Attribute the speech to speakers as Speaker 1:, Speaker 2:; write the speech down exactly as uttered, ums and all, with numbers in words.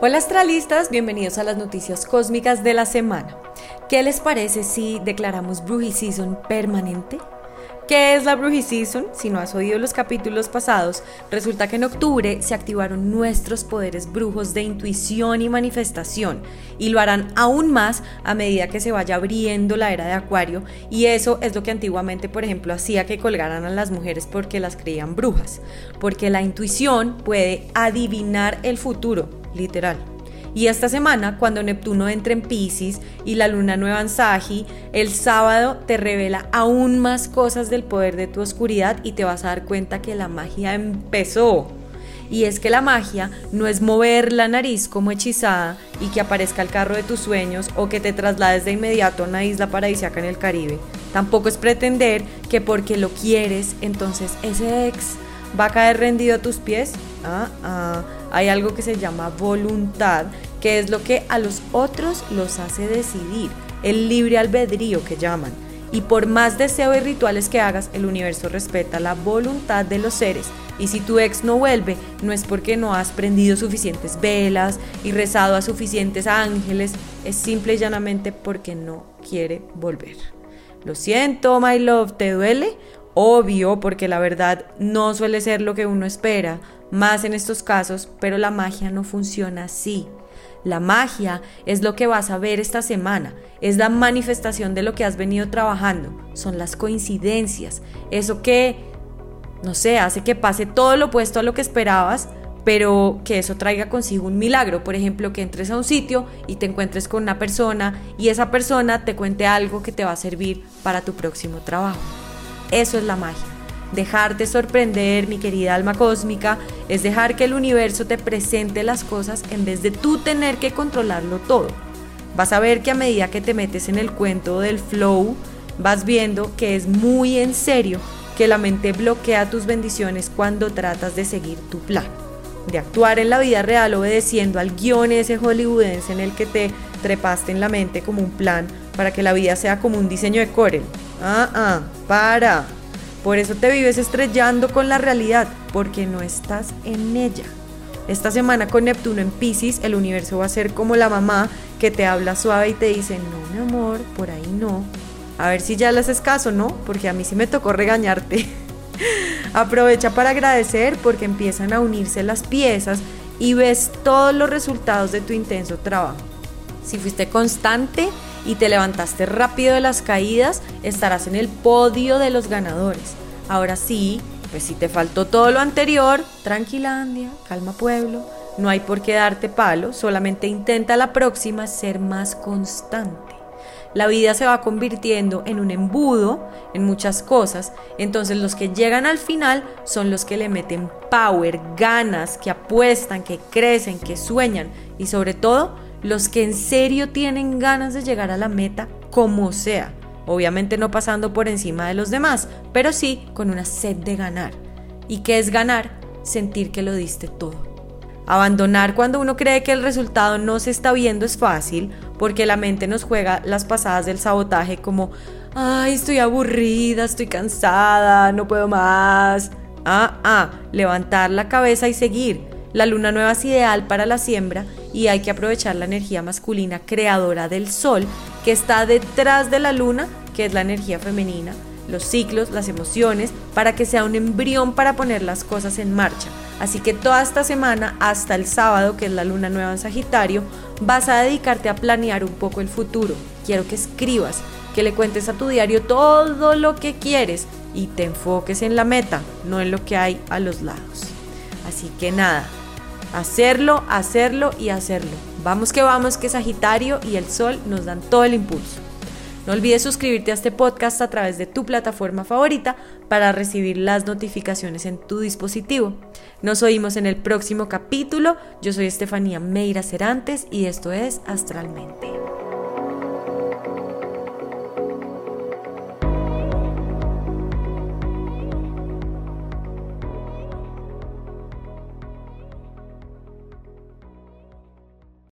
Speaker 1: Hola astralistas, bienvenidos a las noticias cósmicas de la semana. ¿Qué les parece si declaramos Brujiseason permanente? ¿Qué es la Brujiseason? Si no has oído los capítulos pasados, resulta que en octubre se activaron nuestros poderes brujos de intuición y manifestación, y lo harán aún más a medida que se vaya abriendo la era de Acuario, y eso es lo que antiguamente, por ejemplo, hacía que colgaran a las mujeres porque las creían brujas, porque la intuición puede adivinar el futuro, literal. Y esta semana, cuando Neptuno entra en Piscis y la luna nueva en Sagi, el sábado te revela aún más cosas del poder de tu oscuridad y te vas a dar cuenta que la magia empezó. Y es que la magia no es mover la nariz como hechizada y que aparezca el carro de tus sueños o que te traslades de inmediato a una isla paradisíaca en el Caribe. Tampoco es pretender que porque lo quieres, entonces ese ex va a caer rendido a tus pies. Ah, ah. Hay algo que se llama voluntad, que es lo que a los otros los hace decidir, el libre albedrío que llaman. Y por más deseo y rituales que hagas, el universo respeta la voluntad de los seres. Y si tu ex no vuelve, no es porque no has prendido suficientes velas y rezado a suficientes ángeles, es simple y llanamente porque no quiere volver. Lo siento, my love, ¿te duele? Obvio, porque la verdad no suele ser lo que uno espera, más en estos casos, pero la magia no funciona así. La magia es lo que vas a ver esta semana, es la manifestación de lo que has venido trabajando, son las coincidencias, eso que, no sé, hace que pase todo lo opuesto a lo que esperabas, pero que eso traiga consigo un milagro. Por ejemplo, que entres a un sitio y te encuentres con una persona y esa persona te cuente algo que te va a servir para tu próximo trabajo. Eso es la magia. Dejarte sorprender, mi querida alma cósmica, es dejar que el universo te presente las cosas en vez de tú tener que controlarlo todo. Vas a ver que a medida que te metes en el cuento del flow, vas viendo que es muy en serio que la mente bloquea tus bendiciones cuando tratas de seguir tu plan, de actuar en la vida real obedeciendo al guión ese hollywoodense en el que te trepaste en la mente como un plan para que la vida sea como un diseño de Corel. Ah, ah, para. Por eso te vives estrellando con la realidad, porque no estás en ella. Esta semana con Neptuno en Piscis, el universo va a ser como la mamá que te habla suave y te dice, no, mi amor, por ahí no. A ver si ya le haces caso, ¿no? Porque a mí sí me tocó regañarte. Aprovecha para agradecer porque empiezan a unirse las piezas y ves todos los resultados de tu intenso trabajo. Si fuiste constante y te levantaste rápido de las caídas, estarás en el podio de los ganadores. Ahora sí, pues si te faltó todo lo anterior, tranquilandia, calma pueblo, no hay por qué darte palo, solamente intenta la próxima ser más constante. La vida se va convirtiendo en un embudo en muchas cosas, entonces los que llegan al final son los que le meten power, ganas, que apuestan, que crecen, que sueñan y sobre todo los que en serio tienen ganas de llegar a la meta como sea, obviamente no pasando por encima de los demás, pero sí con una sed de ganar. ¿Y qué es ganar? Sentir que lo diste todo. Abandonar cuando uno cree que el resultado no se está viendo es fácil, porque la mente nos juega las pasadas del sabotaje como ay, estoy aburrida, estoy cansada, no puedo más. Ah, ah, levantar la cabeza y seguir. La luna nueva es ideal para la siembra y hay que aprovechar la energía masculina creadora del sol que está detrás de la luna, que es la energía femenina, los ciclos, las emociones, para que sea un embrión para poner las cosas en marcha. Así que toda esta semana, hasta el sábado, que es la luna nueva en Sagitario, vas a dedicarte a planear un poco el futuro. Quiero que escribas, que le cuentes a tu diario todo lo que quieres y te enfoques en la meta, no en lo que hay a los lados. Así que nada, hacerlo, hacerlo y hacerlo. Vamos que vamos, que Sagitario y el Sol nos dan todo el impulso. No olvides suscribirte a este podcast a través de tu plataforma favorita para recibir las notificaciones en tu dispositivo. Nos oímos en el próximo capítulo. Yo soy Estefanía Meira Cerantes y esto es Astralmente.